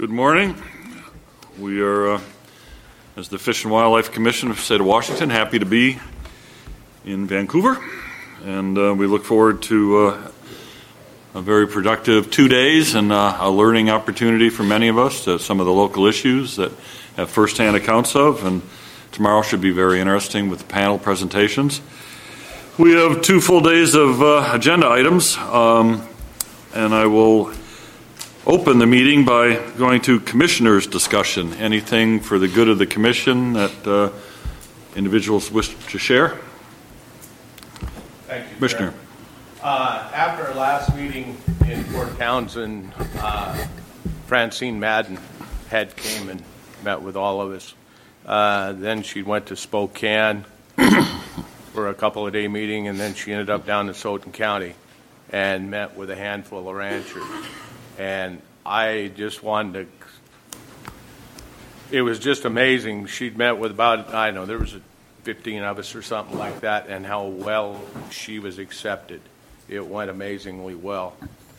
Good morning. We are, as the Fish and Wildlife Commission of the state of Washington, happy to be in Vancouver, and we look forward to a very productive 2 days and a learning opportunity for many of us to some of the local issues that have firsthand accounts of, and tomorrow should be very interesting with the panel presentations. We have 2 full days of agenda items, and I will open the meeting by going to commissioners' discussion. Anything for the good of the commission that individuals wish to share? Thank you, Commissioner. After our last meeting in Fort Townsend, Francine Madden came and met with all of us. Then she went to Spokane for a couple of day meeting, and then she ended up down in Stoughton County and met with a handful of ranchers. And I just wanted to, it was just amazing. She'd met with about, there was 15 of us or something like that, and how well she was accepted. It went amazingly well.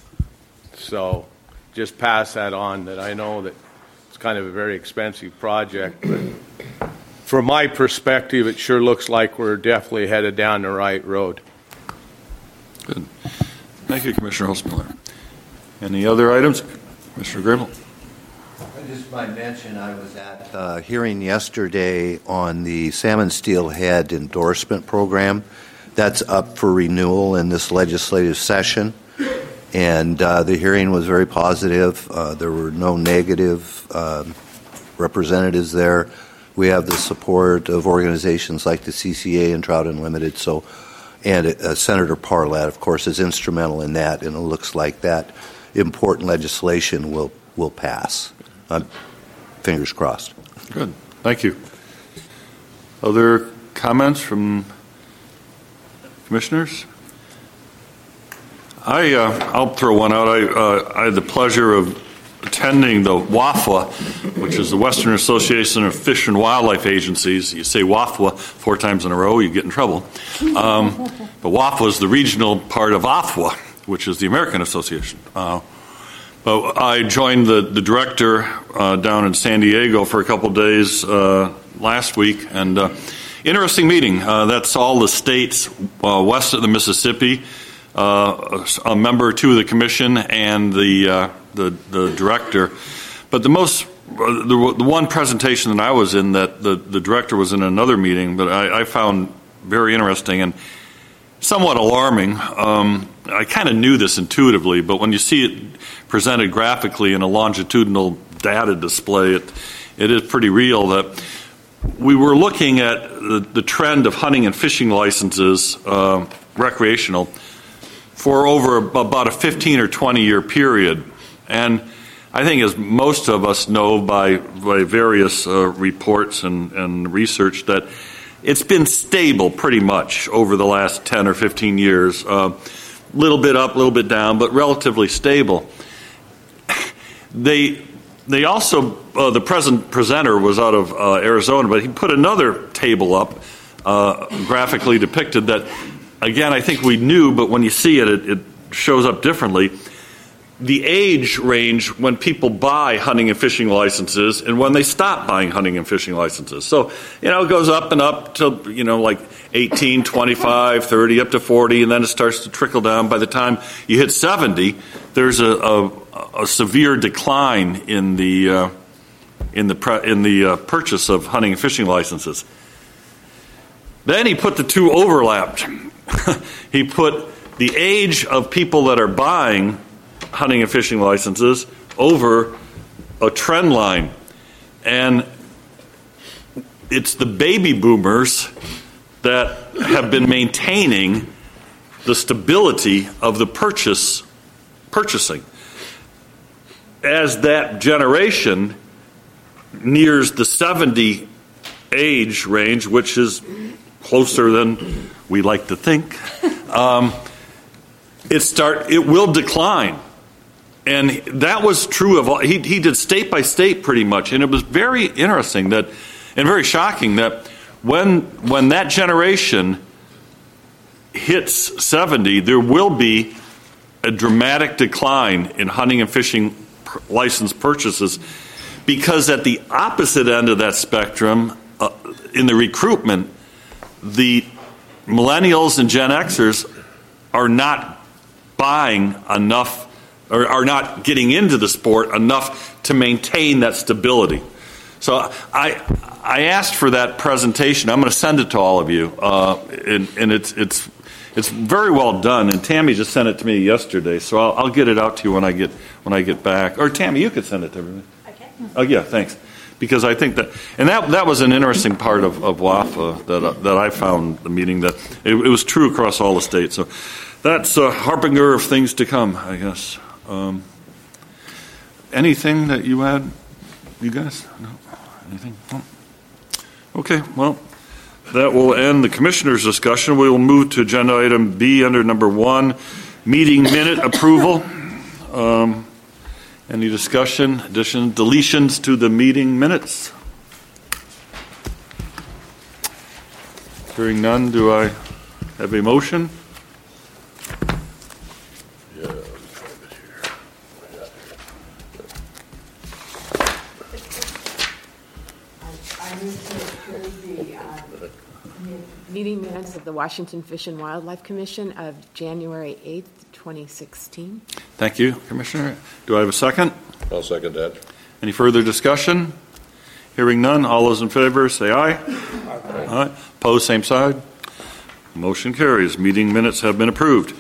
So just pass that on, that I know that it's kind of a very expensive project, but from my perspective, it sure looks like we're definitely headed down the right road. Good. Thank you, Commissioner Holzmiller. Any other items? Commissioner Grable. I just might mention I was at a hearing yesterday on the salmon steelhead endorsement program. That's up for renewal in this legislative session. And the hearing was very positive. There were no negative representatives there. We have the support of organizations like the CCA and Trout Unlimited. And Senator Parlett, of course, is instrumental in that, and it looks like that important legislation will pass. Fingers crossed. Good. Thank you. Other comments from commissioners? I'll throw one out. I had the pleasure of attending the WAFWA, which is the Western Association of Fish and Wildlife Agencies. You say WAFWA 4 times in a row, you get in trouble. But WAFWA is the regional part of AFWA, which is the American Association. But I joined the director down in San Diego for a couple of days last week, and interesting meeting. That's all the states west of the Mississippi, a member or two of the commission, and the director. But the one presentation that I was in, that the director was in another meeting, but I found very interesting and somewhat alarming. I kind of knew this intuitively, but when you see it presented graphically in a longitudinal data display, it is pretty real that we were looking at the trend of hunting and fishing licenses, recreational, for over about a 15 or 20 year period. And I think, as most of us know by various reports and research, that it's been stable pretty much over the last 10 or 15 years. Little bit up, little bit down, but relatively stable. They also, the presenter was out of Arizona, but he put another table up, graphically depicted, that, again, I think we knew, but when you see it, it shows up differently. The age range when people buy hunting and fishing licenses and when they stop buying hunting and fishing licenses. So, it goes up and up to, like 18, 25, 30, up to 40, and then it starts to trickle down. By the time you hit 70, there's a severe decline in the purchase of hunting and fishing licenses. Then he put the two overlapped. He put the age of people that are buying hunting and fishing licenses over a trend line, and it's the baby boomers that have been maintaining the stability of the purchasing. As that generation nears the 70 age range, which is closer than we like to think, it will decline. And that was true of all. He did state by state pretty much, and it was very interesting and very shocking that when that generation hits 70, there will be a dramatic decline in hunting and fishing license purchases, because at the opposite end of that spectrum, in the recruitment, the millennials and Gen Xers are not buying enough, or are not getting into the sport enough to maintain that stability. So I asked for that presentation. I'm going to send it to all of you, and it's very well done. And Tammy just sent it to me yesterday, so I'll get it out to you when I get back. Or Tammy, you could send it to everybody. Okay. Oh yeah, thanks. Because I think that was an interesting part of WAFA that I found the meeting, that it was true across all the states. So that's a harbinger of things to come, I guess. Anything that you add, you guys? No? Anything? No? Okay, well, that will end the commissioner's discussion. We will move to agenda item B under number 1, meeting minute approval. Any discussion, additions, deletions to the meeting minutes? Hearing none, do I have a motion? I move to approve the meeting minutes of the Washington Fish and Wildlife Commission of January 8th, 2016. Thank you, Commissioner. Do I have a second? I'll second that. Any further discussion? Hearing none, all those in favor say aye. Aye. Opposed, same side. Motion carries. Meeting minutes have been approved.